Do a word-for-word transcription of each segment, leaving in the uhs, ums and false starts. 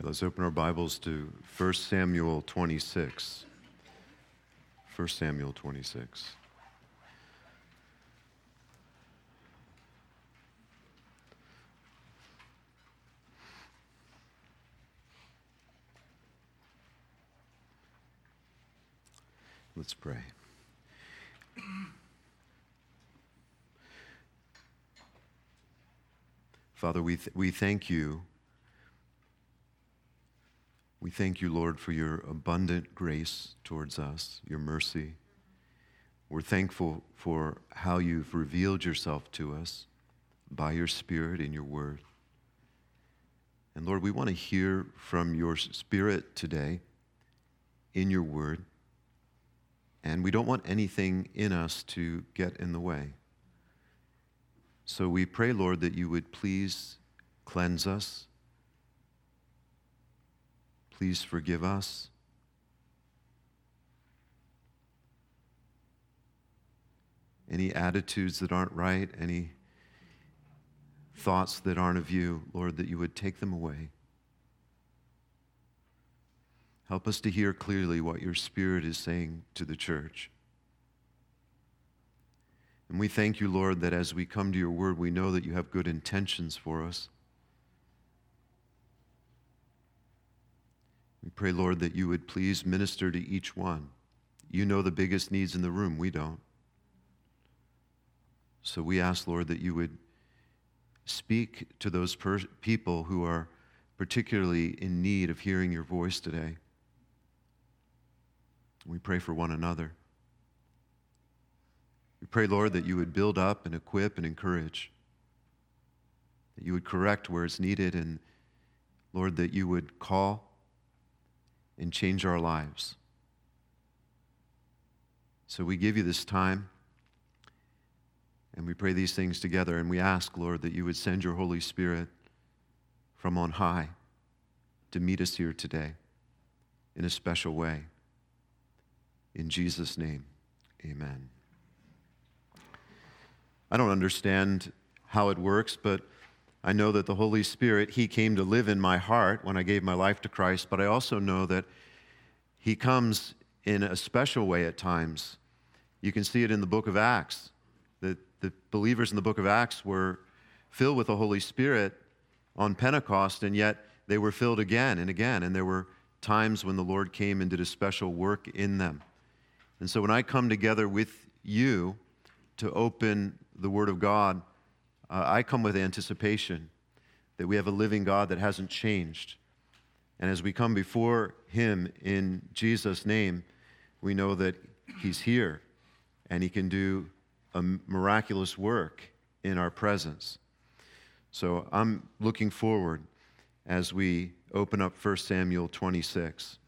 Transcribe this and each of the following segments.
Let's open our Bibles to First Samuel twenty-six. First Samuel twenty-six. Let's pray. Father, we th- we thank you. We thank you, Lord, for your abundant grace towards us, your mercy. We're thankful for how you've revealed yourself to us by your Spirit in your word. And Lord, we want to hear from your Spirit today in your word. And we don't want anything in us to get in the way. So we pray, Lord, that you would please cleanse us. Please forgive us. Any attitudes that aren't right, any thoughts that aren't of you, Lord, that you would take them away. Help us to hear clearly what your Spirit is saying to the church. And we thank you, Lord, that as we come to your word, we know that you have good intentions for us. We pray, Lord, that you would please minister to each one. You know the biggest needs in the room. We don't. So we ask, Lord, that you would speak to those per- people who are particularly in need of hearing your voice today. We pray for one another. We pray, Lord, that you would build up and equip and encourage, that you would correct where it's needed, and, Lord, that you would call and change our lives. So we give you this time, and we pray these things together, and we ask, Lord, that you would send your Holy Spirit from on high to meet us here today in a special way. In Jesus' name, amen. I don't understand how it works, but I know that the Holy Spirit, he came to live in my heart when I gave my life to Christ, but I also know that he comes in a special way at times. You can see it in the book of Acts. The, the believers in the book of Acts were filled with the Holy Spirit on Pentecost, and yet they were filled again and again, and there were times when the Lord came and did a special work in them. And so when I come together with you to open the Word of God, uh, I come with anticipation that we have a living God that hasn't changed. And as we come before him in Jesus' name, we know that he's here and he can do a miraculous work in our presence. So I'm looking forward as we open up First Samuel twenty-six.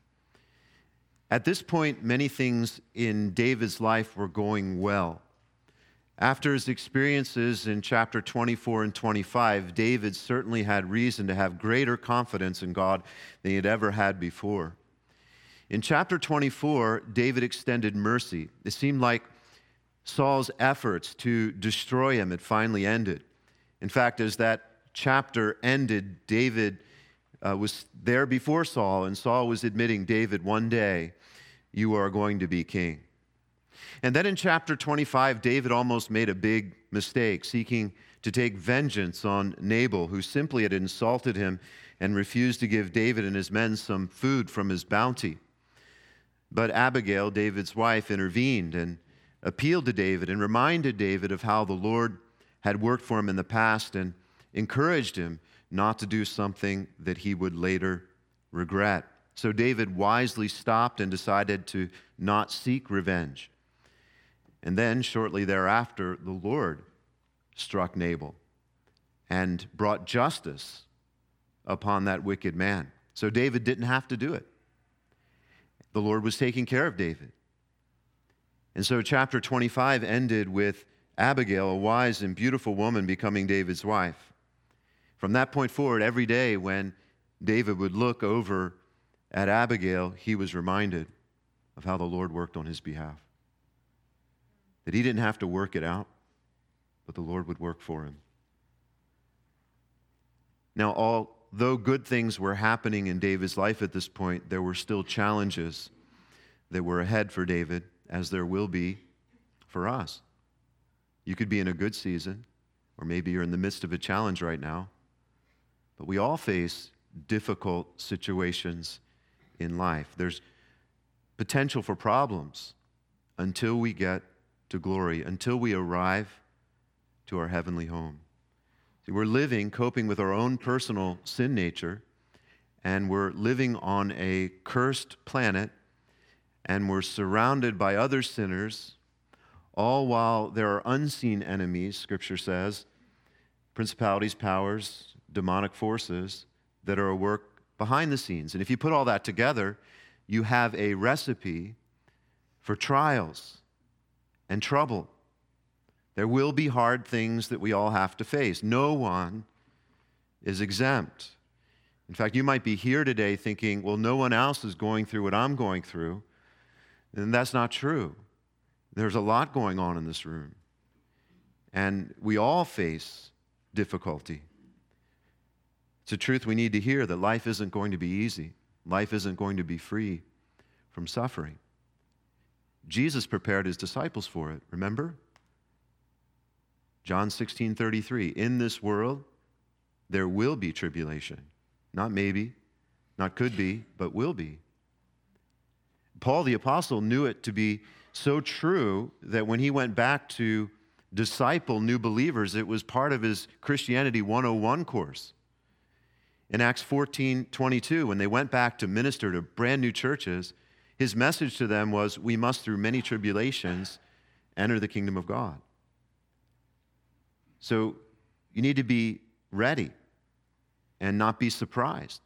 At this point, many things in David's life were going well. After his experiences in chapter twenty-four and twenty-five, David certainly had reason to have greater confidence in God than he had ever had before. In chapter twenty-four, David extended mercy. It seemed like Saul's efforts to destroy him had finally ended. In fact, as that chapter ended, David uh, was there before Saul, and Saul was admitting, David, one day you are going to be king. And then in chapter twenty-five, David almost made a big mistake, seeking to take vengeance on Nabal, who simply had insulted him and refused to give David and his men some food from his bounty. But Abigail, David's wife, intervened and appealed to David and reminded David of how the Lord had worked for him in the past and encouraged him not to do something that he would later regret. So David wisely stopped and decided to not seek revenge. And then, shortly thereafter, the Lord struck Nabal and brought justice upon that wicked man. So David didn't have to do it. The Lord was taking care of David. And so chapter twenty-five ended with Abigail, a wise and beautiful woman, becoming David's wife. From that point forward, every day when David would look over at Abigail, he was reminded of how the Lord worked on his behalf. That he didn't have to work it out, but the Lord would work for him. Now, all although good things were happening in David's life at this point, there were still challenges that were ahead for David, as there will be for us. You could be in a good season, or maybe you're in the midst of a challenge right now, but we all face difficult situations in life. There's potential for problems until we get to glory, until we arrive to our heavenly home. See, we're living, coping with our own personal sin nature, and we're living on a cursed planet, and we're surrounded by other sinners, all while there are unseen enemies, Scripture says, principalities, powers, demonic forces that are at work behind the scenes. And if you put all that together, you have a recipe for trials and trouble. There will be hard things that we all have to face. No one is exempt. In fact, you might be here today thinking, well, no one else is going through what I'm going through. And that's not true. There's a lot going on in this room. And we all face difficulty. It's a truth we need to hear, that life isn't going to be easy. Life isn't going to be free from suffering. Jesus prepared his disciples for it, remember? John sixteen thirty-three, in this world there will be tribulation. Not maybe, not could be, but will be. Paul the apostle knew it to be so true that when he went back to disciple new believers, it was part of his Christianity one oh one course. In Acts fourteen twenty-two, when they went back to minister to brand new churches, his message to them was, we must through many tribulations enter the kingdom of God. So you need to be ready and not be surprised.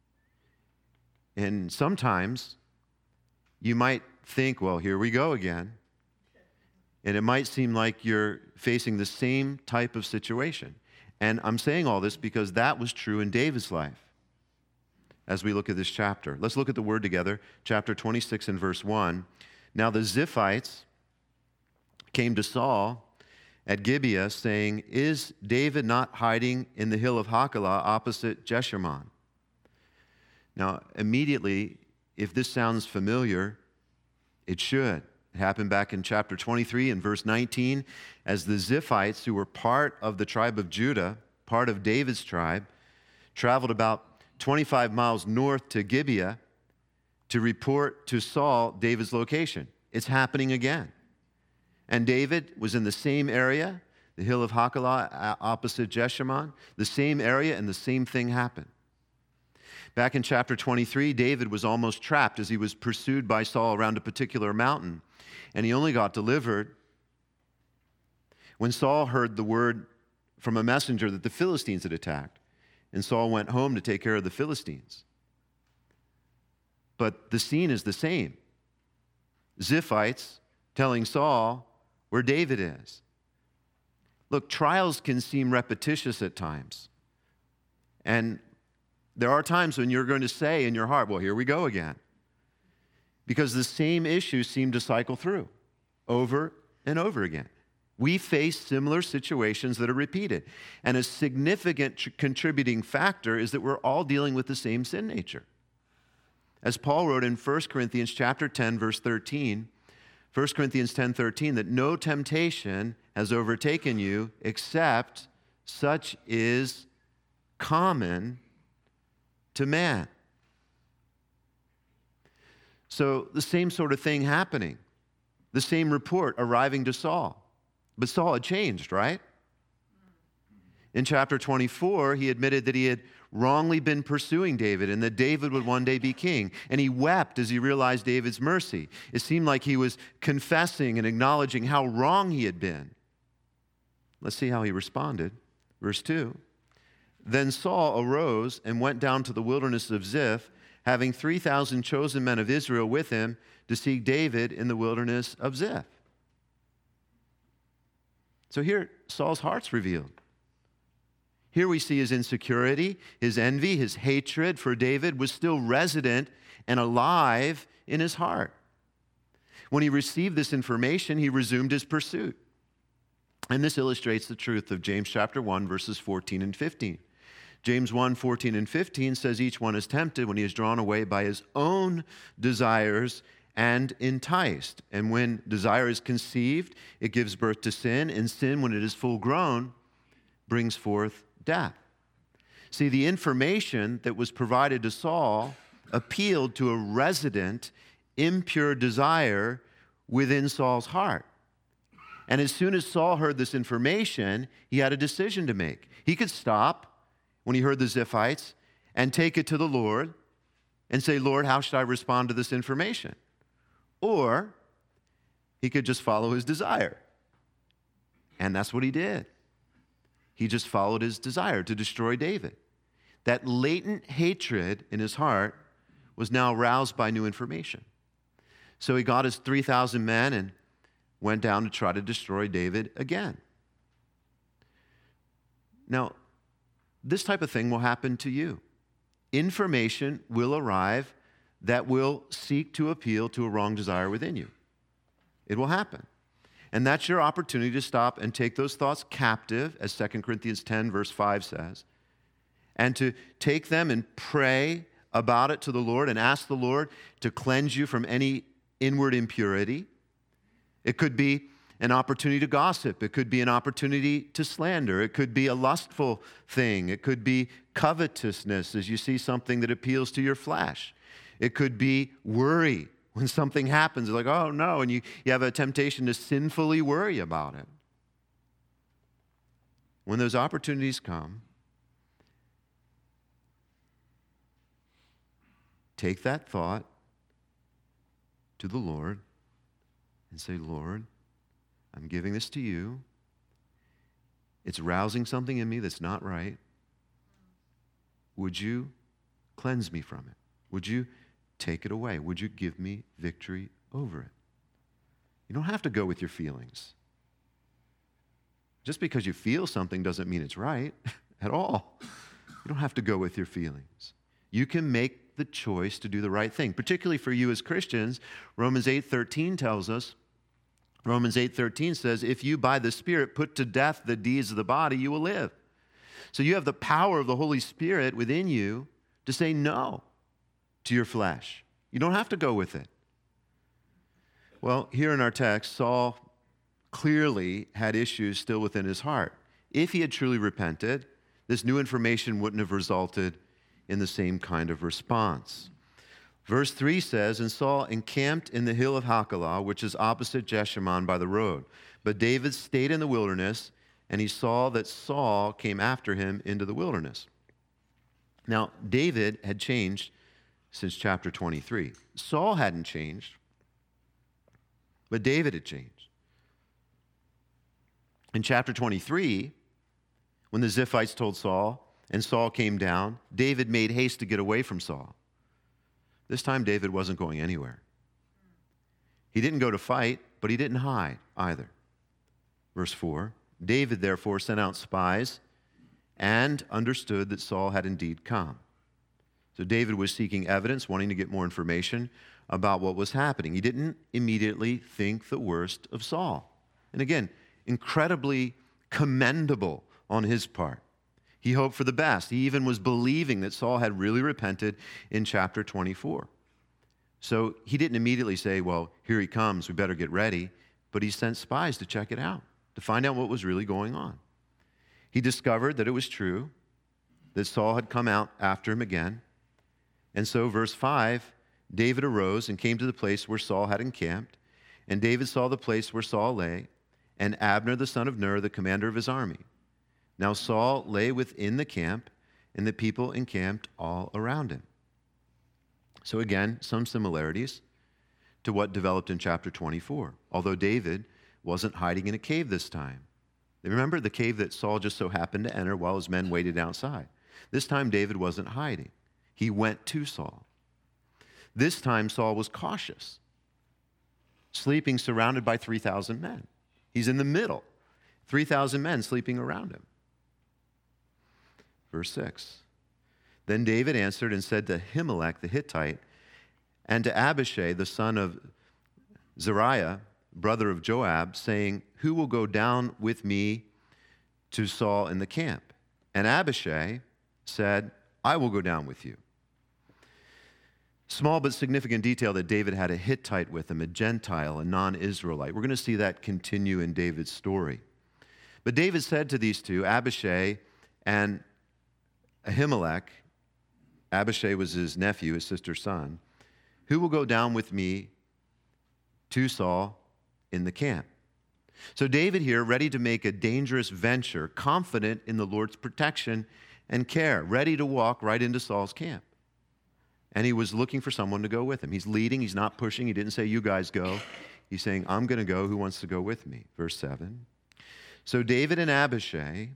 And sometimes you might think, well, here we go again. And it might seem like you're facing the same type of situation. And I'm saying all this because that was true in David's life as we look at this chapter. Let's look at the word together, chapter twenty-six and verse one. Now the Ziphites came to Saul at Gibeah, saying, is David not hiding in the hill of Hachilah opposite Jeshimon? Now, immediately, if this sounds familiar, it should. It happened back in chapter twenty-three and verse nineteen, as the Ziphites, who were part of the tribe of Judah, part of David's tribe, traveled about twenty-five miles north to Gibeah to report to Saul David's location. It's happening again. And David was in the same area, the hill of Hachilah opposite Jeshimon, the same area, and the same thing happened. Back in chapter twenty-three, David was almost trapped as he was pursued by Saul around a particular mountain. And he only got delivered when Saul heard the word from a messenger that the Philistines had attacked. And Saul went home to take care of the Philistines. But the scene is the same. Ziphites telling Saul where David is. Look, trials can seem repetitious at times. And there are times when you're going to say in your heart, well, here we go again. Because the same issues seem to cycle through over and over again. We face similar situations that are repeated. And a significant tr- contributing factor is that we're all dealing with the same sin nature. As Paul wrote in First Corinthians chapter ten, verse thirteen, First Corinthians ten thirteen, that no temptation has overtaken you except such is common to man. So the same sort of thing happening. The same report arriving to Saul. But Saul had changed, right? In chapter twenty-four, he admitted that he had wrongly been pursuing David and that David would one day be king. And he wept as he realized David's mercy. It seemed like he was confessing and acknowledging how wrong he had been. Let's see how he responded. Verse two. Then Saul arose and went down to the wilderness of Ziph, having three thousand chosen men of Israel with him to seek David in the wilderness of Ziph. So here, Saul's heart's revealed. Here we see his insecurity, his envy, his hatred for David was still resident and alive in his heart. When he received this information, he resumed his pursuit. And this illustrates the truth of James chapter one, verses fourteen and fifteen. James one, fourteen and fifteen says each one is tempted when he is drawn away by his own desires and enticed. And when desire is conceived, it gives birth to sin, and sin, when it is full grown, brings forth death. See, the information that was provided to Saul appealed to a resident, impure desire within Saul's heart. And as soon as Saul heard this information, he had a decision to make. He could stop when he heard the Ziphites and take it to the Lord and say, Lord, how should I respond to this information? Or he could just follow his desire. And that's what he did. He just followed his desire to destroy David. That latent hatred in his heart was now roused by new information. So he got his three thousand men and went down to try to destroy David again. Now, this type of thing will happen to you. Information will arrive that will seek to appeal to a wrong desire within you. It will happen. And that's your opportunity to stop and take those thoughts captive, as Second Corinthians ten, verse five says, and to take them and pray about it to the Lord and ask the Lord to cleanse you from any inward impurity. It could be an opportunity to gossip. It could be an opportunity to slander. It could be a lustful thing. It could be covetousness as you see something that appeals to your flesh. It could be worry when something happens. It's like, oh no, and you, you have a temptation to sinfully worry about it. When those opportunities come, take that thought to the Lord and say, Lord, I'm giving this to you. It's rousing something in me that's not right. Would you cleanse me from it? Would you take it away? Would you give me victory over it? You don't have to go with your feelings. Just because you feel something doesn't mean it's right at all. You don't have to go with your feelings. You can make the choice to do the right thing. Particularly for you as Christians, Romans eight thirteen tells us, Romans eight thirteen says, if you by the Spirit put to death the deeds of the body, you will live. So you have the power of the Holy Spirit within you to say no to your flesh. You don't have to go with it. Well, here in our text, Saul clearly had issues still within his heart. If he had truly repented, this new information wouldn't have resulted in the same kind of response. Verse three says, and Saul encamped in the hill of Hachilah, which is opposite Jeshimon by the road. But David stayed in the wilderness, and he saw that Saul came after him into the wilderness. Now, David had changed since chapter twenty-three. Saul hadn't changed, but David had changed. In chapter twenty-three, when the Ziphites told Saul, and Saul came down, David made haste to get away from Saul. This time, David wasn't going anywhere. He didn't go to fight, but he didn't hide either. Verse four, David therefore sent out spies and understood that Saul had indeed come. So David was seeking evidence, wanting to get more information about what was happening. He didn't immediately think the worst of Saul. And again, incredibly commendable on his part. He hoped for the best. He even was believing that Saul had really repented in chapter twenty-four. So he didn't immediately say, well, here he comes, we better get ready. But he sent spies to check it out, to find out what was really going on. He discovered that it was true, that Saul had come out after him again. And so, verse five, David arose and came to the place where Saul had encamped. And David saw the place where Saul lay, and Abner the son of Ner, the commander of his army. Now Saul lay within the camp, and the people encamped all around him. So again, some similarities to what developed in chapter twenty-four, although David wasn't hiding in a cave this time. Remember the cave that Saul just so happened to enter while his men waited outside. This time David wasn't hiding. He went to Saul. This time Saul was cautious, sleeping surrounded by three thousand men. He's in the middle, three thousand men sleeping around him. Verse six, then David answered and said to Ahimelech the Hittite and to Abishai the son of Zeruiah, brother of Joab, saying, who will go down with me to Saul in the camp? And Abishai said, I will go down with you. Small but significant detail that David had a Hittite with him, a Gentile, a non-Israelite. We're going to see that continue in David's story. But David said to these two, Abishai and Ahimelech, Abishai was his nephew, his sister's son, who will go down with me to Saul in the camp? So David here, ready to make a dangerous venture, confident in the Lord's protection and care, ready to walk right into Saul's camp. And he was looking for someone to go with him. He's leading, he's not pushing. He didn't say, you guys go. He's saying, I'm going to go. Who wants to go with me? Verse seven. So David and Abishai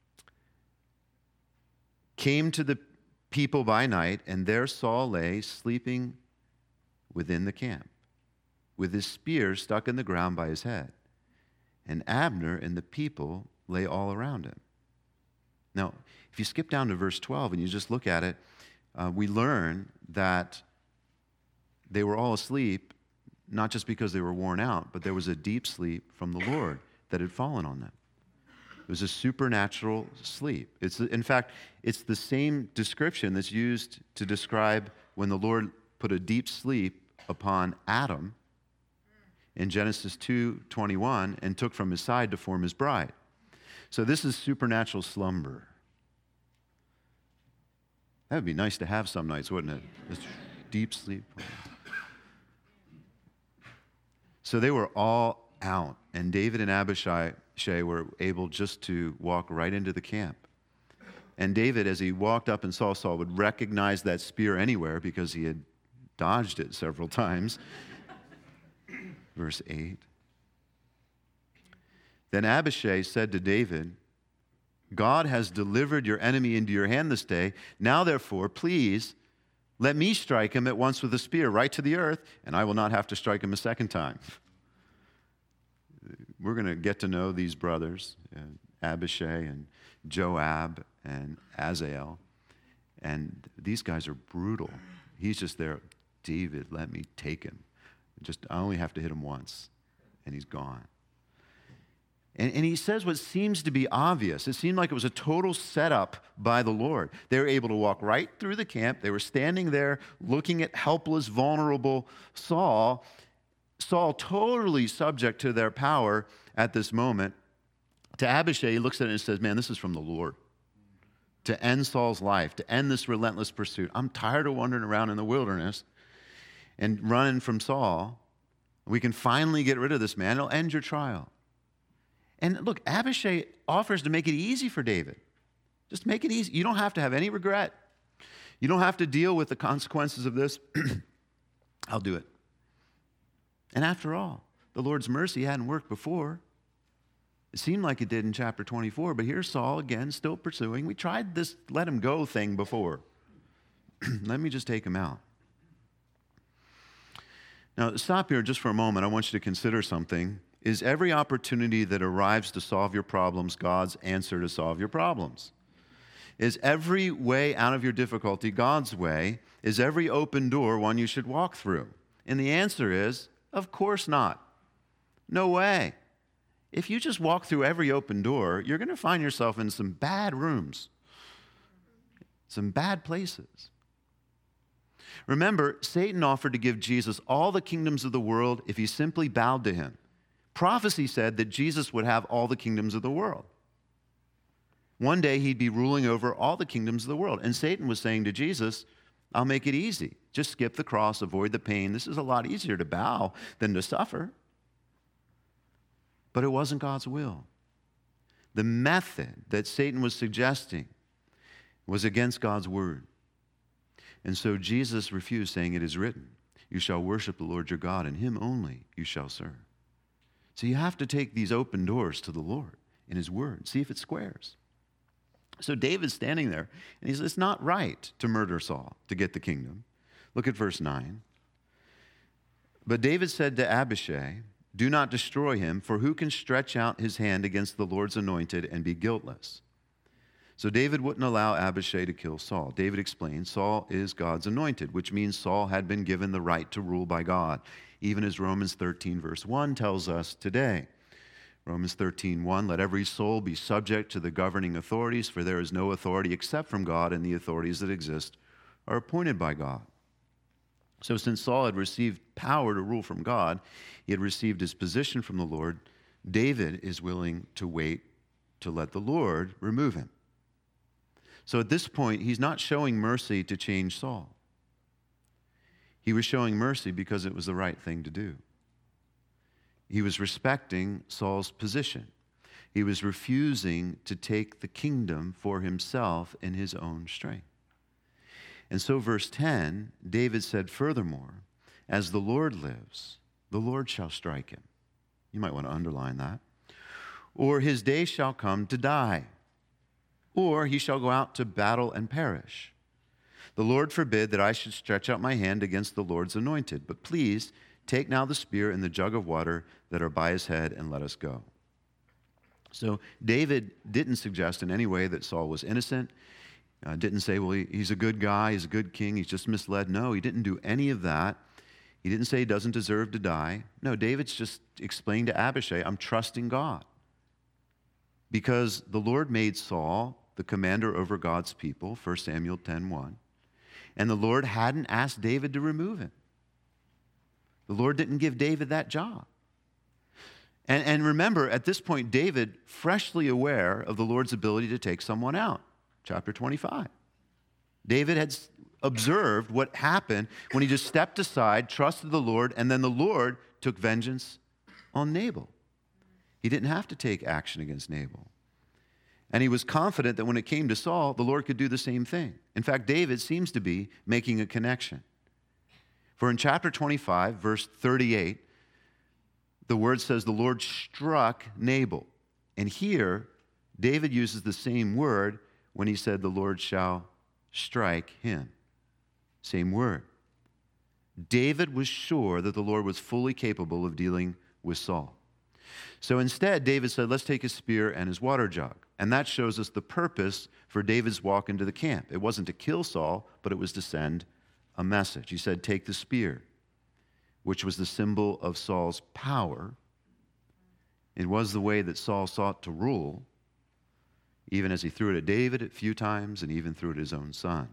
came to the people by night, and there Saul lay sleeping within the camp, with his spear stuck in the ground by his head. And Abner and the people lay all around him. Now, if you skip down to verse twelve and you just look at it, uh, we learn that they were all asleep, not just because they were worn out, but there was a deep sleep from the Lord that had fallen on them. It was a supernatural sleep. It's, in fact, it's the same description that's used to describe when the Lord put a deep sleep upon Adam in Genesis two twenty-one and took from his side to form his bride. So this is supernatural slumber. That would be nice to have some nights, wouldn't it? This deep sleep. So they were all out, and David and Abishai were able just to walk right into the camp. And David, as he walked up and saw Saul, would recognize that spear anywhere because he had dodged it several times. Verse eight. Then Abishai said to David, God has delivered your enemy into your hand this day. Now, therefore, please let me strike him at once with a spear right to the earth, and I will not have to strike him a second time. We're going to get to know these brothers, uh, Abishai and Joab and Azael. And these guys are brutal. He's just there, David, let me take him. Just, I only have to hit him once, and he's gone. And, and he says what seems to be obvious. It seemed like it was a total setup by the Lord. They were able to walk right through the camp. They were standing there looking at helpless, vulnerable Saul. Saul totally subject to their power at this moment. To Abishai, he looks at it and says, man, this is from the Lord. To end Saul's life, to end this relentless pursuit. I'm tired of wandering around in the wilderness and running from Saul. We can finally get rid of this man. It'll end your trial. And look, Abishai offers to make it easy for David. Just make it easy. You don't have to have any regret. You don't have to deal with the consequences of this. I'll do it. And after all, the Lord's mercy hadn't worked before. It seemed like it did in chapter twenty-four, but here's Saul again, still pursuing. We tried this let him go thing before. Let me just take him out. Now, stop here just for a moment. I want you to consider something. Is every opportunity that arrives to solve your problems God's answer to solve your problems? Is every way out of your difficulty God's way? Is every open door one you should walk through? And the answer is, of course not. No way. If you just walk through every open door, you're going to find yourself in some bad rooms, some bad places. Remember, Satan offered to give Jesus all the kingdoms of the world if he simply bowed to him. Prophecy said that Jesus would have all the kingdoms of the world. One day he'd be ruling over all the kingdoms of the world. And Satan was saying to Jesus, I'll make it easy. Just skip the cross, avoid the pain. This is a lot easier to bow than to suffer. But it wasn't God's will. The method that Satan was suggesting was against God's word. And so Jesus refused, saying, it is written, you shall worship the Lord your God, and him only you shall serve. So you have to take these open doors to the Lord in his word. See if it squares. So David's standing there, and he says, it's not right to murder Saul to get the kingdom. Look at verse nine. But David said to Abishai, do not destroy him, for who can stretch out his hand against the Lord's anointed and be guiltless? So David wouldn't allow Abishai to kill Saul. David explained, Saul is God's anointed, which means Saul had been given the right to rule by God, even as Romans thirteen verse one tells us today. Romans thirteen one, let every soul be subject to the governing authorities, for there is no authority except from God, and the authorities that exist are appointed by God. So since Saul had received power to rule from God, he had received his position from the Lord, David is willing to wait to let the Lord remove him. So at this point, he's not showing mercy to change Saul. He was showing mercy because it was the right thing to do. He was respecting Saul's position. He was refusing to take the kingdom for himself in his own strength. And so verse ten, David said, furthermore, as the Lord lives, the Lord shall strike him. You might want to underline that. Or his day shall come to die, or he shall go out to battle and perish. The Lord forbid that I should stretch out my hand against the Lord's anointed, but please take now the spear and the jug of water that are by his head, and let us go. So David didn't suggest in any way that Saul was innocent. Uh, didn't say, well, he, he's a good guy, he's a good king, he's just misled. No, he didn't do any of that. He didn't say he doesn't deserve to die. No, David's just explaining to Abishai, I'm trusting God. Because the Lord made Saul the commander over God's people, First Samuel ten one, and the Lord hadn't asked David to remove him. The Lord didn't give David that job. And, and remember, at this point, David, freshly aware of the Lord's ability to take someone out. Chapter twenty-five. David had observed what happened when he just stepped aside, trusted the Lord, and then the Lord took vengeance on Nabal. He didn't have to take action against Nabal. And he was confident that when it came to Saul, the Lord could do the same thing. In fact, David seems to be making a connection. For in chapter twenty-five, verse thirty-eight, the word says the Lord struck Nabal. And here, David uses the same word when he said the Lord shall strike him. Same word. David was sure that the Lord was fully capable of dealing with Saul. So instead, David said, let's take his spear and his water jug. And that shows us the purpose for David's walk into the camp. It wasn't to kill Saul, but it was to send a message. He said, take the spear, which was the symbol of Saul's power. It was the way that Saul sought to rule, even as he threw it at David a few times and even threw it at his own son.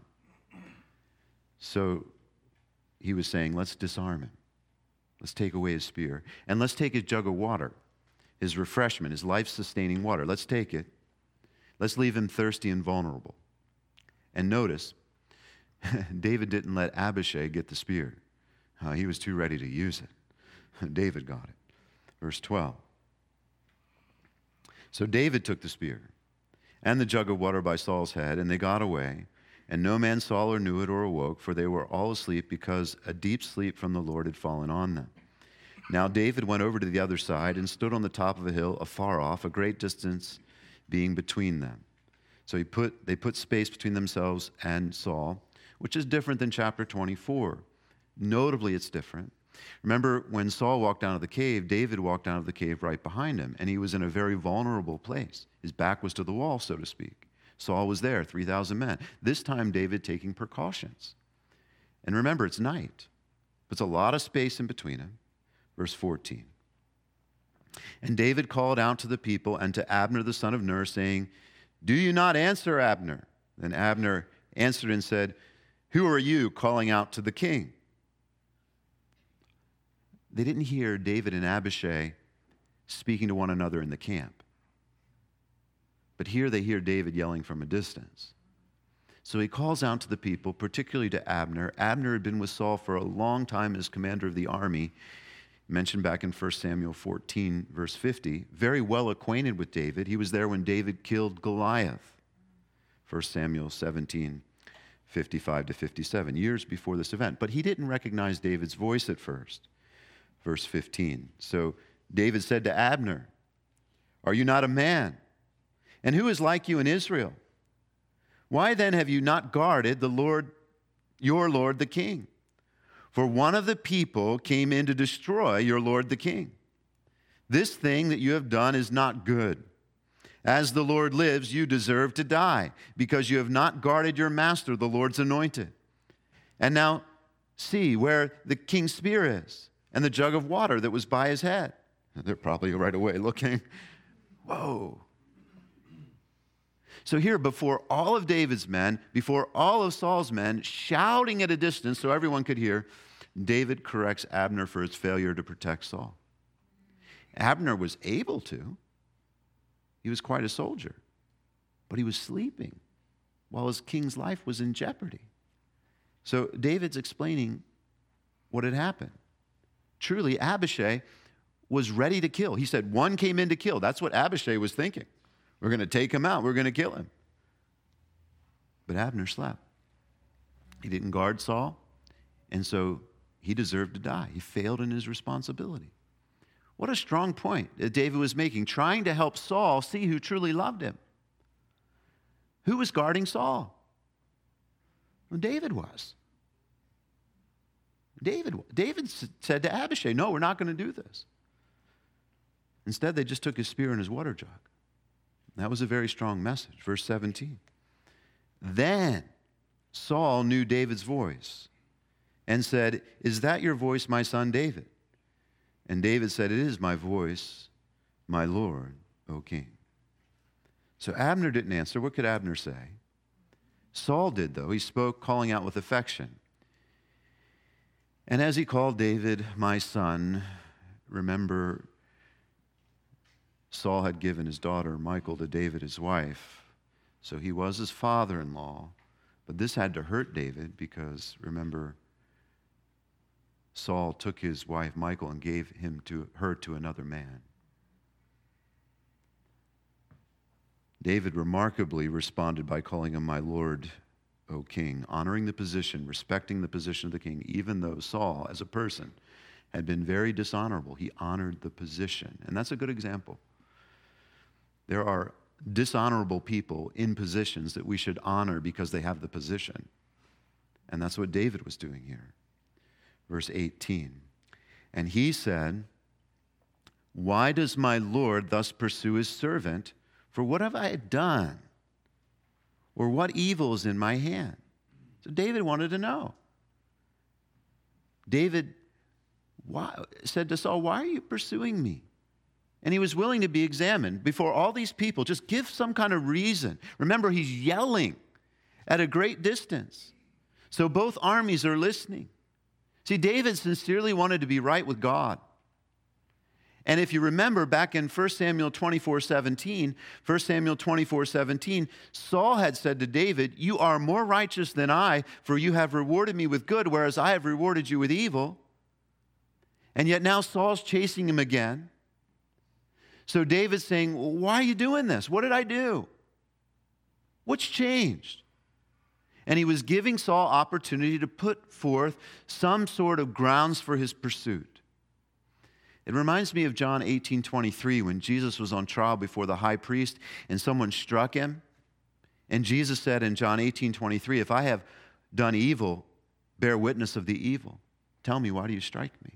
So he was saying, let's disarm him. Let's take away his spear. And let's take his jug of water, his refreshment, his life-sustaining water. Let's take it. Let's leave him thirsty and vulnerable. And notice, David didn't let Abishai get the spear. Uh, he was too ready to use it. David got it. Verse twelve. So David took the spear and the jug of water by Saul's head, and they got away. And no man saw or knew it or awoke, for they were all asleep, because a deep sleep from the Lord had fallen on them. Now David went over to the other side and stood on the top of a hill afar off, a great distance being between them. So he put, they put space between themselves and Saul, which is different than chapter twenty-four. Notably, it's different. Remember, when Saul walked out of the cave, David walked out of the cave right behind him, and he was in a very vulnerable place. His back was to the wall, so to speak. Saul was there, three thousand men. This time, David taking precautions. And remember, it's night. Puts a lot of space in between them. Verse fourteen. And David called out to the people and to Abner the son of Ner, saying, do you not answer, Abner? Then Abner answered and said, who are you calling out to the king? They didn't hear David and Abishai speaking to one another in the camp. But here they hear David yelling from a distance. So he calls out to the people, particularly to Abner. Abner had been with Saul for a long time as commander of the army, mentioned back in First Samuel fourteen, verse fifty, very well acquainted with David. He was there when David killed Goliath. First Samuel seventeen, fifty-five to fifty-seven, years before this event. But he didn't recognize David's voice at first. Verse fifteen. So David said to Abner, are you not a man? And who is like you in Israel? Why then have you not guarded the Lord, your Lord the king? For one of the people came in to destroy your Lord the king. This thing that you have done is not good. As the Lord lives, you deserve to die, because you have not guarded your master, the Lord's anointed. And now see where the king's spear is, and the jug of water that was by his head. They're probably right away looking. Whoa. So here, before all of David's men, before all of Saul's men, shouting at a distance so everyone could hear, David corrects Abner for his failure to protect Saul. Abner was able to. He was quite a soldier. But he was sleeping while his king's life was in jeopardy. So David's explaining what had happened. Truly, Abishai was ready to kill. He said, one came in to kill. That's what Abishai was thinking. We're going to take him out. We're going to kill him. But Abner slept. He didn't guard Saul, and so he deserved to die. He failed in his responsibility. What a strong point that David was making, trying to help Saul see who truly loved him. Who was guarding Saul? Well, David was. David, David said to Abishai, no, we're not going to do this. Instead, they just took his spear and his water jug. That was a very strong message. Verse seventeen. Then Saul knew David's voice and said, is that your voice, my son David? And David said, it is my voice, my Lord, O king. So Abner didn't answer. What could Abner say? Saul did, though. He spoke, calling out with affection. And as he called David, my son, remember, Saul had given his daughter, Michal, to David, his wife. So he was his father-in-law. But this had to hurt David because, remember, Saul took his wife, Michal, and gave him to her to another man. David remarkably responded by calling him my Lord, O king, honoring the position, respecting the position of the king, even though Saul, as a person, had been very dishonorable. He honored the position. And that's a good example. There are dishonorable people in positions that we should honor because they have the position. And that's what David was doing here. Verse eighteen. And he said, why does my Lord thus pursue his servant? For what have I done? Or what evil is in my hand? So David wanted to know. David why, said to Saul, why are you pursuing me? And he was willing to be examined before all these people. Just give some kind of reason. Remember, he's yelling at a great distance. So both armies are listening. See, David sincerely wanted to be right with God. And if you remember back in First Samuel twenty-four seventeen, First Samuel twenty-four seventeen, Saul had said to David, you are more righteous than I, for you have rewarded me with good, whereas I have rewarded you with evil. And yet now Saul's chasing him again. So David's saying, well, why are you doing this? What did I do? What's changed? And he was giving Saul opportunity to put forth some sort of grounds for his pursuit. It reminds me of John eighteen twenty-three when Jesus was on trial before the high priest and someone struck him. And Jesus said in John eighteen twenty-three, if I have done evil, bear witness of the evil. Tell me, why do you strike me?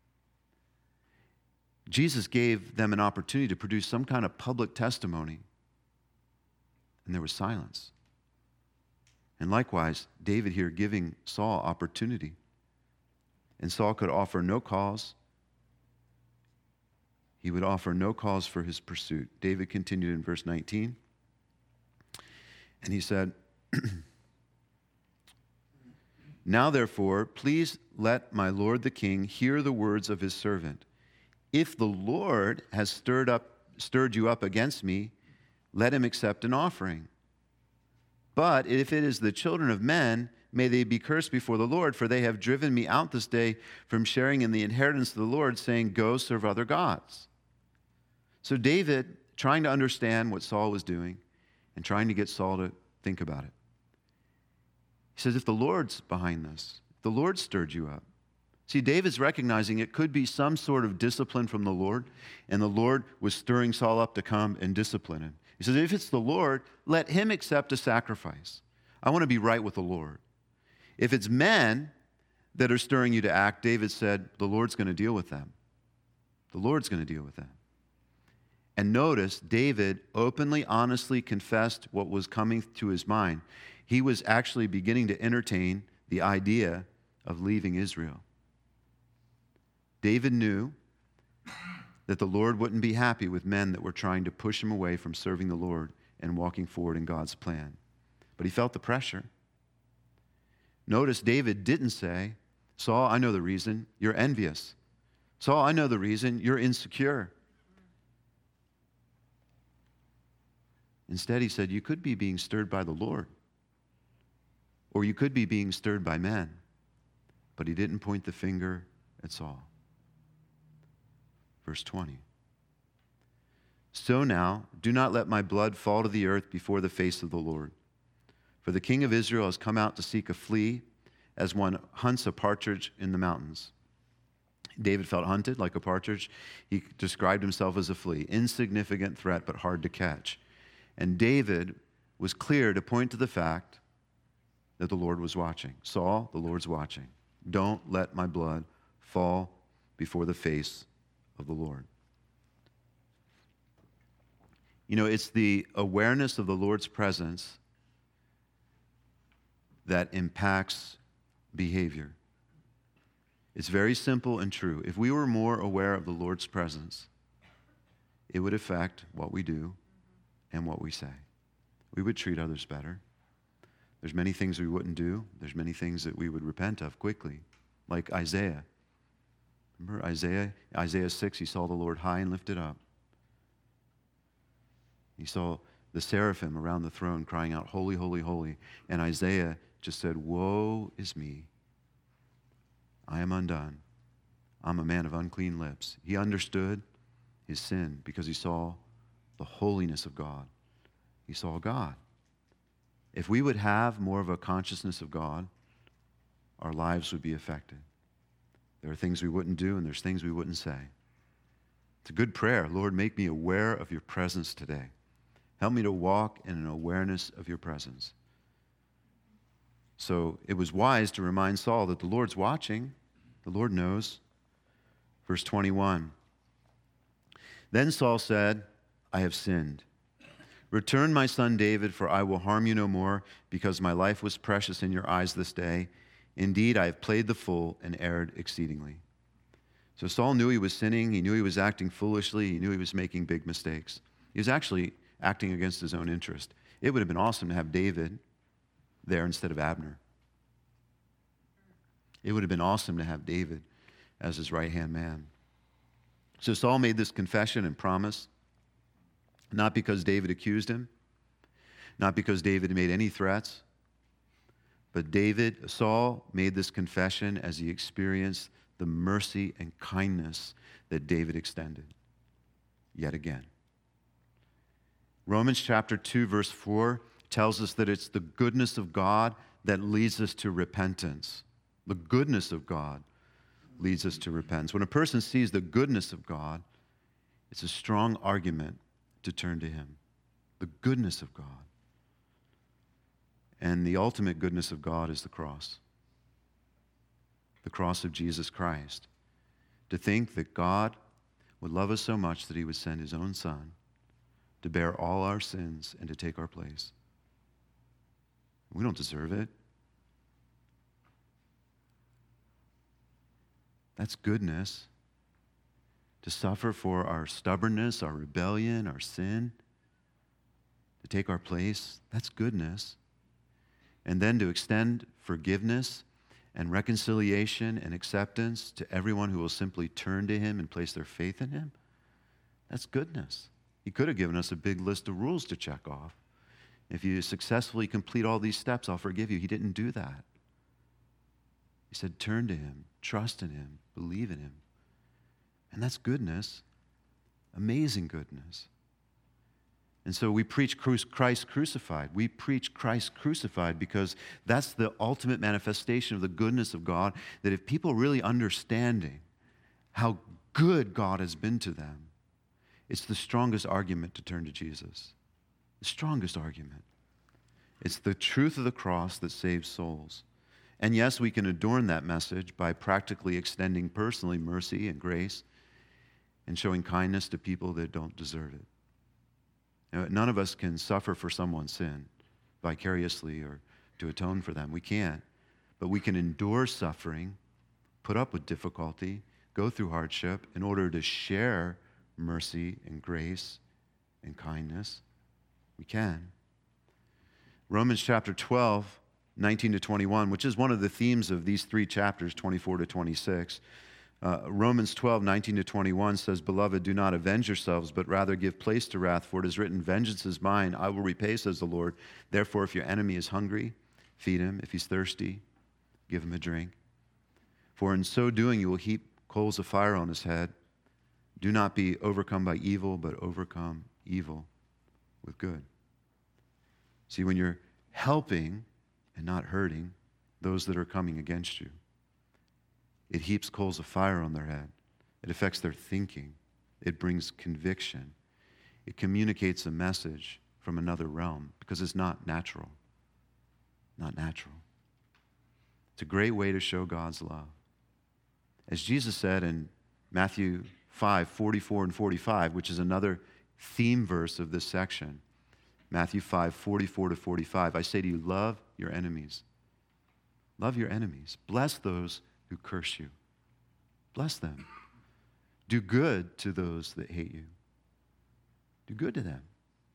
Jesus gave them an opportunity to produce some kind of public testimony, and there was silence. And likewise, David here giving Saul opportunity. And Saul could offer no cause. He would offer no cause for his pursuit. David continued in verse nineteen, and he said, now therefore, please let my lord the king hear the words of his servant. If the Lord has stirred up, stirred you up against me, let him accept an offering. But if it is the children of men, may they be cursed before the Lord, for they have driven me out this day from sharing in the inheritance of the Lord, saying, go serve other gods. So David, trying to understand what Saul was doing and trying to get Saul to think about it. He says, if the Lord's behind this, if the Lord stirred you up. See, David's recognizing it could be some sort of discipline from the Lord, and the Lord was stirring Saul up to come and discipline him. He says, if it's the Lord, let him accept a sacrifice. I want to be right with the Lord. If it's men that are stirring you to act, David said, the Lord's going to deal with them. The Lord's going to deal with them. And notice, David openly, honestly confessed what was coming to his mind. He was actually beginning to entertain the idea of leaving Israel. David knew that the Lord wouldn't be happy with men that were trying to push him away from serving the Lord and walking forward in God's plan. But he felt the pressure. Notice David didn't say, Saul, I know the reason. You're envious. Saul, I know the reason. You're insecure. Instead, he said, you could be being stirred by the Lord, or you could be being stirred by men. But he didn't point the finger at Saul. Verse twenty. So now, do not let my blood fall to the earth before the face of the Lord. For the king of Israel has come out to seek a flea, as one hunts a partridge in the mountains. David felt hunted like a partridge. He described himself as a flea, insignificant threat, but hard to catch. And David was clear to point to the fact that the Lord was watching. Saul, the Lord's watching. Don't let my blood fall before the face of the Lord. You know, it's the awareness of the Lord's presence that impacts behavior. It's very simple and true. If we were more aware of the Lord's presence, it would affect what we do and what we say. We would treat others better. There's many things we wouldn't do. There's many things that we would repent of quickly, like Isaiah. Remember Isaiah? Isaiah six, he saw the Lord high and lifted up. He saw the seraphim around the throne crying out, holy, holy, holy. And Isaiah just said, woe is me. I am undone. I'm a man of unclean lips. He understood his sin because he saw the holiness of God. He saw God. If we would have more of a consciousness of God, our lives would be affected. There are things we wouldn't do, and there's things we wouldn't say. It's a good prayer. Lord, make me aware of your presence today. Help me to walk in an awareness of your presence. So it was wise to remind Saul that the Lord's watching. The Lord knows. Verse twenty-one. Then Saul said, I have sinned. Return my son David, for I will harm you no more, because my life was precious in your eyes this day. Indeed, I have played the fool and erred exceedingly. So Saul knew he was sinning. He knew he was acting foolishly. He knew he was making big mistakes. He was actually acting against his own interest. It would have been awesome to have David there instead of Abner. It would have been awesome to have David as his right-hand man. So Saul made this confession and promise, not because David accused him, not because David made any threats, but David, Saul made this confession as he experienced the mercy and kindness that David extended yet again. Romans chapter two, verse four tells us that it's the goodness of God that leads us to repentance. The goodness of God leads us to repentance. When a person sees the goodness of God, it's a strong argument to turn to him. The goodness of God. And the ultimate goodness of God is the cross. The cross of Jesus Christ. To think that God would love us so much that he would send his own son to bear all our sins and to take our place. We don't deserve it. That's goodness. To suffer for our stubbornness, our rebellion, our sin, to take our place, that's goodness. And then to extend forgiveness and reconciliation and acceptance to everyone who will simply turn to him and place their faith in him, that's goodness. He could have given us a big list of rules to check off. If you successfully complete all these steps, I'll forgive you. He didn't do that. He said, turn to him, trust in him, believe in him. And that's goodness, amazing goodness. And so we preach Christ crucified. We preach Christ crucified because that's the ultimate manifestation of the goodness of God, that if people really understanding how good God has been to them, it's the strongest argument to turn to Jesus. The strongest argument. It's the truth of the cross that saves souls. And yes, we can adorn that message by practically extending personally mercy and grace and showing kindness to people that don't deserve it. You know, none of us can suffer for someone's sin vicariously or to atone for them. We can't. But we can endure suffering, put up with difficulty, go through hardship in order to share mercy and grace and kindness? We can. Romans chapter twelve, nineteen to twenty-one, which is one of the themes of these three chapters, twenty-four to twenty-six. Uh, Romans twelve, nineteen to twenty-one says, Beloved, do not avenge yourselves, but rather give place to wrath, for it is written, Vengeance is mine, I will repay, says the Lord. Therefore, if your enemy is hungry, feed him. If he's thirsty, give him a drink. For in so doing, you will heap coals of fire on his head. Do not be overcome by evil, but overcome evil with good. See, when you're helping and not hurting those that are coming against you, it heaps coals of fire on their head. It affects their thinking. It brings conviction. It communicates a message from another realm because it's not natural. Not natural. It's a great way to show God's love. As Jesus said in Matthew five, forty-four and forty-five, which is another theme verse of this section, Matthew five, forty-four to forty-five, I say to you, love your enemies. Love your enemies. Bless those who curse you. Bless them. Do good to those that hate you. Do good to them.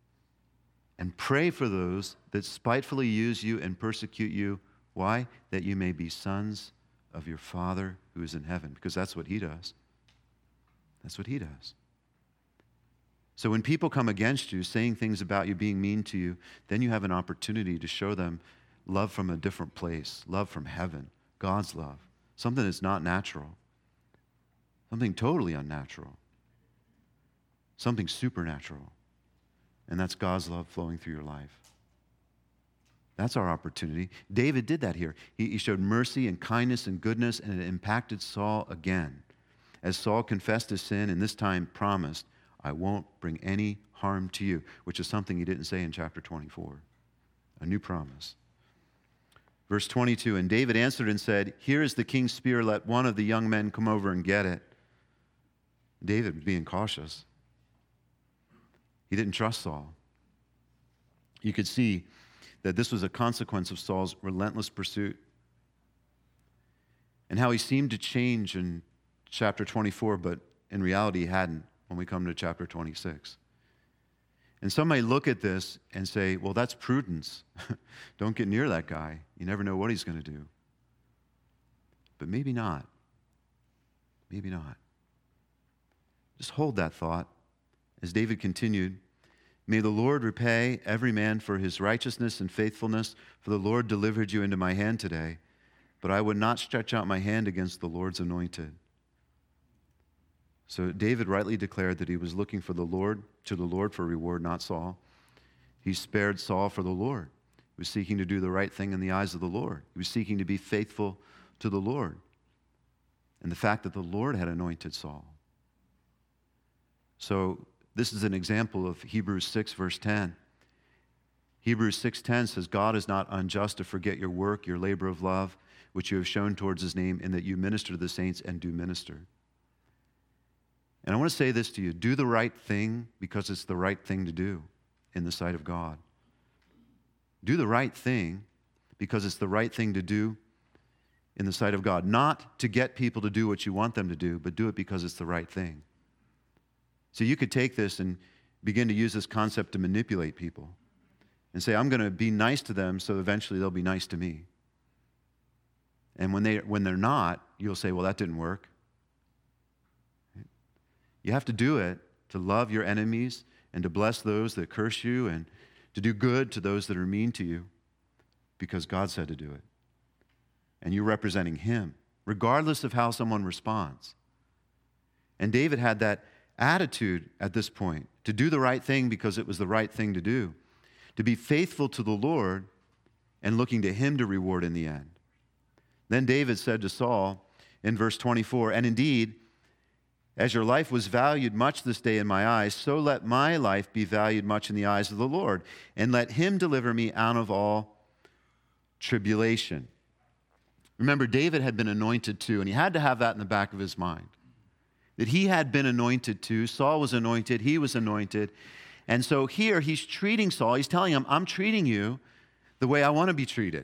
And pray for those that spitefully use you and persecute you. Why? That you may be sons of your Father who is in heaven. Because that's what he does. That's what he does. So when people come against you, saying things about you, being mean to you, then you have an opportunity to show them love from a different place, love from heaven, God's love, something that's not natural, something totally unnatural, something supernatural, and that's God's love flowing through your life. That's our opportunity. David did that here. He, he showed mercy and kindness and goodness, and it impacted Saul again. As Saul confessed his sin and this time promised, I won't bring any harm to you, which is something he didn't say in chapter twenty-four. A new promise. Verse twenty-two, and David answered and said, here is the king's spear, let one of the young men come over and get it. David was being cautious. He didn't trust Saul. You could see that this was a consequence of Saul's relentless pursuit and how he seemed to change in chapter twenty-four, but in reality he hadn't when we come to chapter twenty-six. And some may look at this and say, well, that's prudence. Don't get near that guy. You never know what he's going to do. But maybe not. Maybe not. Just hold that thought as David continued. May the Lord repay every man for his righteousness and faithfulness, for the Lord delivered you into my hand today, but I would not stretch out my hand against the Lord's anointed. So David rightly declared that he was looking for the Lord, to the Lord for reward, not Saul. He spared Saul for the Lord. He was seeking to do the right thing in the eyes of the Lord. He was seeking to be faithful to the Lord. And the fact that the Lord had anointed Saul. So this is an example of Hebrews six, verse ten. Hebrews six ten says, God is not unjust to forget your work, your labor of love, which you have shown towards his name, and that you minister to the saints and do minister. And I want to say this to you. Do the right thing because it's the right thing to do in the sight of God. Do the right thing because it's the right thing to do in the sight of God. Not to get people to do what you want them to do, but do it because it's the right thing. So you could take this and begin to use this concept to manipulate people and say, I'm going to be nice to them so eventually they'll be nice to me. And when, they, when they're not, you'll say, well, that didn't work. You have to do it to love your enemies and to bless those that curse you and to do good to those that are mean to you because God said to do it. And you're representing him, regardless of how someone responds. And David had that attitude at this point, to do the right thing because it was the right thing to do, to be faithful to the Lord and looking to him to reward in the end. Then David said to Saul in verse twenty-four, and indeed, as your life was valued much this day in my eyes, so let my life be valued much in the eyes of the Lord, and let him deliver me out of all tribulation. Remember, David had been anointed too, and he had to have that in the back of his mind, that he had been anointed too. Saul was anointed, he was anointed. And so here he's treating Saul, he's telling him, I'm treating you the way I want to be treated.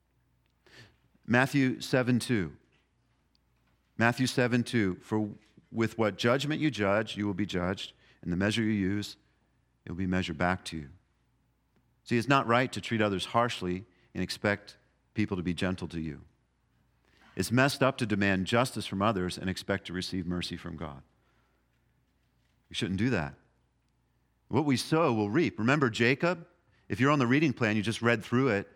Matthew seven two. Matthew seven two, for with what judgment you judge, you will be judged, and the measure you use, it will be measured back to you. See, it's not right to treat others harshly and expect people to be gentle to you. It's messed up to demand justice from others and expect to receive mercy from God. We shouldn't do that. What we sow, we'll reap. Remember Jacob? If you're on the reading plan, you just read through it.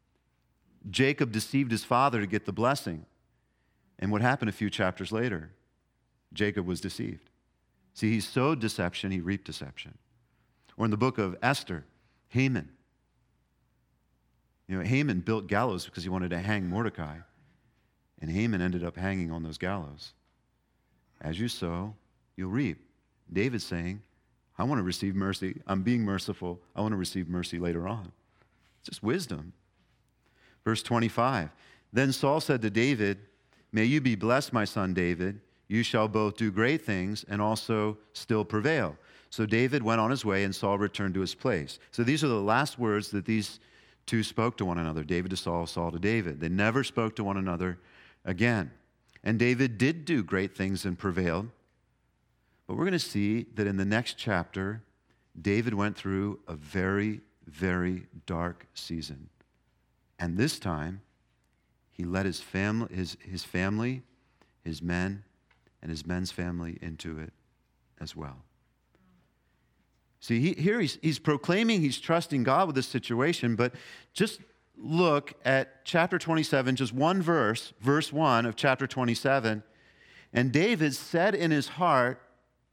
Jacob deceived his father to get the blessing. And what happened a few chapters later? Jacob was deceived. See, he sowed deception, he reaped deception. Or in the book of Esther, Haman. You know, Haman built gallows because he wanted to hang Mordecai. And Haman ended up hanging on those gallows. As you sow, you'll reap. David's saying, I want to receive mercy. I'm being merciful. I want to receive mercy later on. It's just wisdom. Verse twenty-five, then Saul said to David, may you be blessed, my son David. You shall both do great things and also still prevail. So David went on his way and Saul returned to his place. So these are the last words that these two spoke to one another, David to Saul, Saul to David. They never spoke to one another again. And David did do great things and prevailed. But we're going to see that in the next chapter, David went through a very, very dark season. And this time, he led his family, his, his family, his men, and his men's family into it as well. See, he, here he's, he's proclaiming he's trusting God with this situation, but just look at chapter twenty-seven, just one verse, verse one of chapter twenty-seven. And David said in his heart,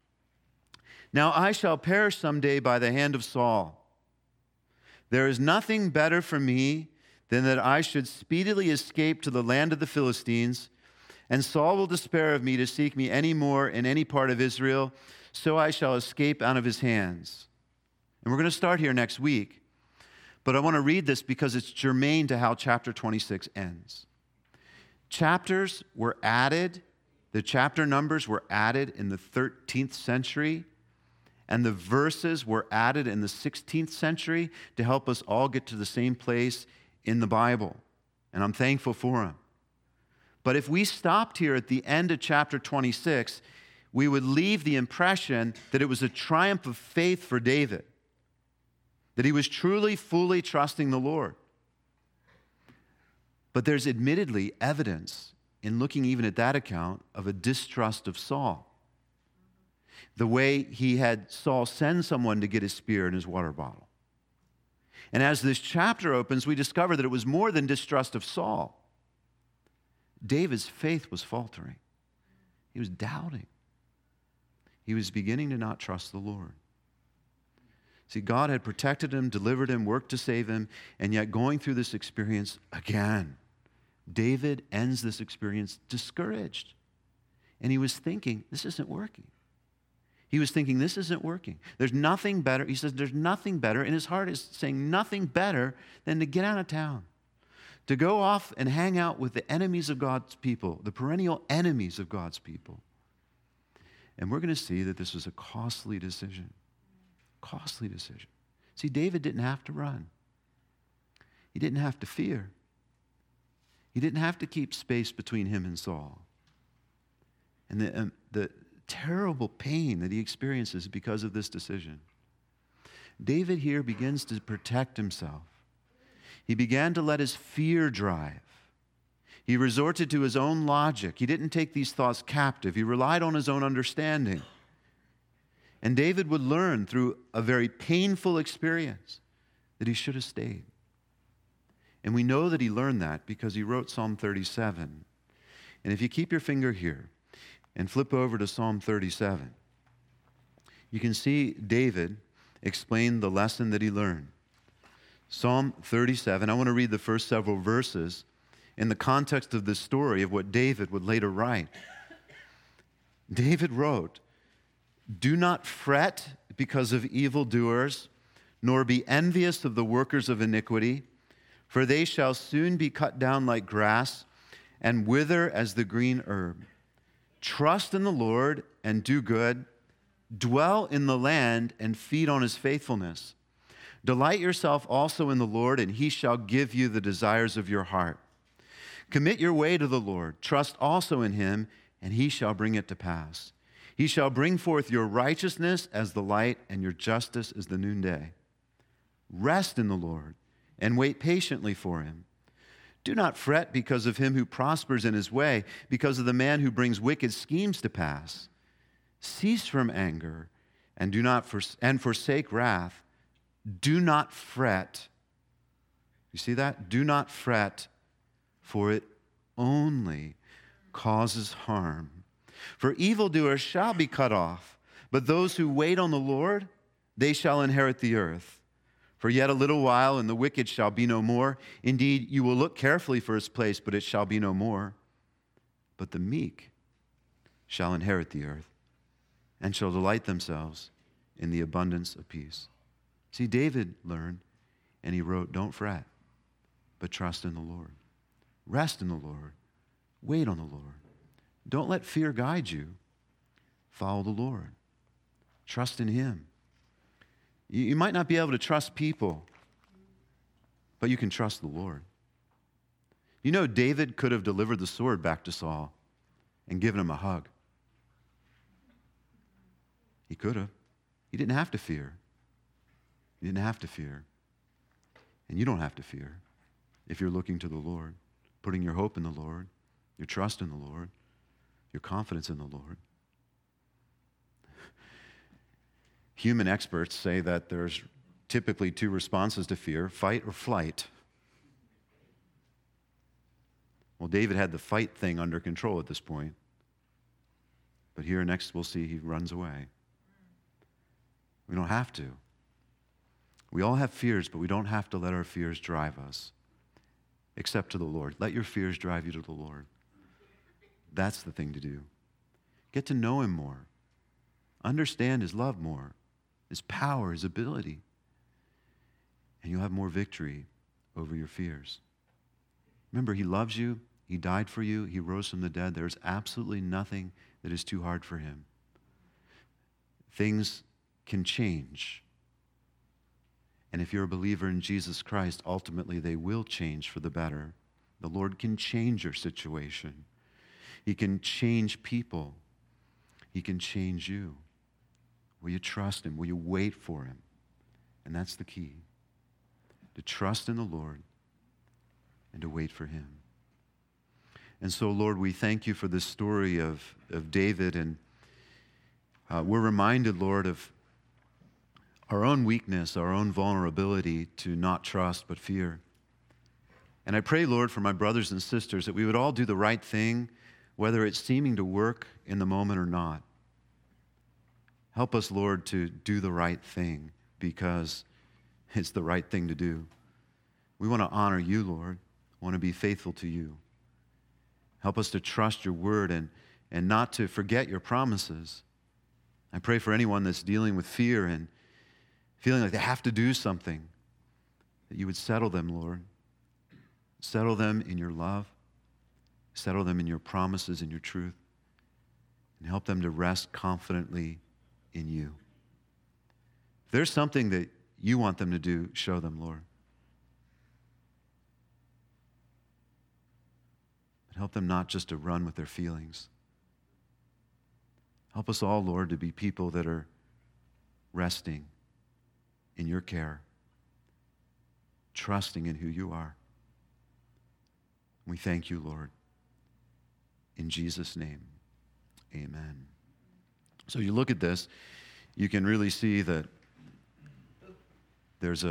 now I shall perish someday by the hand of Saul. There is nothing better for me than that I should speedily escape to the land of the Philistines, and Saul will despair of me to seek me any more in any part of Israel, so I shall escape out of his hands. And we're going to start here next week, but I want to read this because it's germane to how chapter twenty-six ends. Chapters were added, the chapter numbers were added in the thirteenth century, and the verses were added in the sixteenth century to help us all get to the same place in the Bible. And I'm thankful for them. But if we stopped here at the end of chapter twenty-six, we would leave the impression that it was a triumph of faith for David, that he was truly, fully trusting the Lord. But there's admittedly evidence in looking even at that account of a distrust of Saul. The way he had Saul send someone to get his spear and his water bottle. And as this chapter opens, we discover that it was more than distrust of Saul. David's faith was faltering. He was doubting. He was beginning to not trust the Lord. See, God had protected him, delivered him, worked to save him, and yet going through this experience again, David ends this experience discouraged. And he was thinking, this isn't working. He was thinking, this isn't working. There's nothing better. He says, there's nothing better. And his heart is saying nothing better than to get out of town, to go off and hang out with the enemies of God's people, the perennial enemies of God's people. And we're going to see that this was a costly decision. Costly decision. See, David didn't have to run. He didn't have to fear. He didn't have to keep space between him and Saul. And the, um, the terrible pain that he experiences because of this decision. David here begins to protect himself. He began to let his fear drive. He resorted to his own logic. He didn't take these thoughts captive. He relied on his own understanding. And David would learn through a very painful experience that he should have stayed. And we know that he learned that because he wrote Psalm thirty-seven. And if you keep your finger here and flip over to Psalm thirty-seven, you can see David explain the lesson that he learned. Psalm thirty-seven, I want to read the first several verses in the context of this story of what David would later write. David wrote, do not fret because of evildoers, nor be envious of the workers of iniquity, for they shall soon be cut down like grass and wither as the green herb. Trust in the Lord and do good. Dwell in the land and feed on his faithfulness. Delight yourself also in the Lord, and he shall give you the desires of your heart. Commit your way to the Lord. Trust also in him, and he shall bring it to pass. He shall bring forth your righteousness as the light and your justice as the noonday. Rest in the Lord and wait patiently for him. Do not fret because of him who prospers in his way, because of the man who brings wicked schemes to pass. Cease from anger and do not fors- and forsake wrath. Do not fret. You see that? Do not fret, for it only causes harm. For evildoers shall be cut off, but those who wait on the Lord, they shall inherit the earth. For yet a little while, and the wicked shall be no more. Indeed, you will look carefully for his place, but it shall be no more. But the meek shall inherit the earth, and shall delight themselves in the abundance of peace. See, David learned, and he wrote, don't fret, but trust in the Lord. Rest in the Lord. Wait on the Lord. Don't let fear guide you. Follow the Lord. Trust in him. You, you might not be able to trust people, but you can trust the Lord. You know, David could have delivered the sword back to Saul and given him a hug. He could have. He didn't have to fear. He didn't have to fear. And you don't have to fear if you're looking to the Lord, putting your hope in the Lord, your trust in the Lord, your confidence in the Lord. Human experts say that there's typically two responses to fear, fight or flight. Well, David had the fight thing under control at this point. But here next we'll see he runs away. We don't have to. We all have fears, but we don't have to let our fears drive us, except to the Lord. Let your fears drive you to the Lord. That's the thing to do. Get to know him more. Understand his love more, his power, his ability. And you'll have more victory over your fears. Remember, he loves you. He died for you. He rose from the dead. There's absolutely nothing that is too hard for him. Things can change. And if you're a believer in Jesus Christ, ultimately they will change for the better. The Lord can change your situation. He can change people. He can change you. Will you trust him? Will you wait for him? And that's the key. To trust in the Lord and to wait for him. And so, Lord, we thank you for this story of, of David. And uh, we're reminded, Lord, of our own weakness, our own vulnerability to not trust but fear. And I pray, Lord, for my brothers and sisters that we would all do the right thing, whether it's seeming to work in the moment or not. Help us, Lord, to do the right thing because it's the right thing to do. We want to honor you, Lord. We want to be faithful to you. Help us to trust your word and, and not to forget your promises. I pray for anyone that's dealing with fear and feeling like they have to do something, that you would settle them, Lord. Settle them in your love. Settle them in your promises and your truth. And help them to rest confidently in you. If there's something that you want them to do, show them, Lord. But help them not just to run with their feelings. Help us all, Lord, to be people that are resting in your care, trusting in who you are. We thank you, Lord. In Jesus' name, amen. So you look at this, you can really see that there's a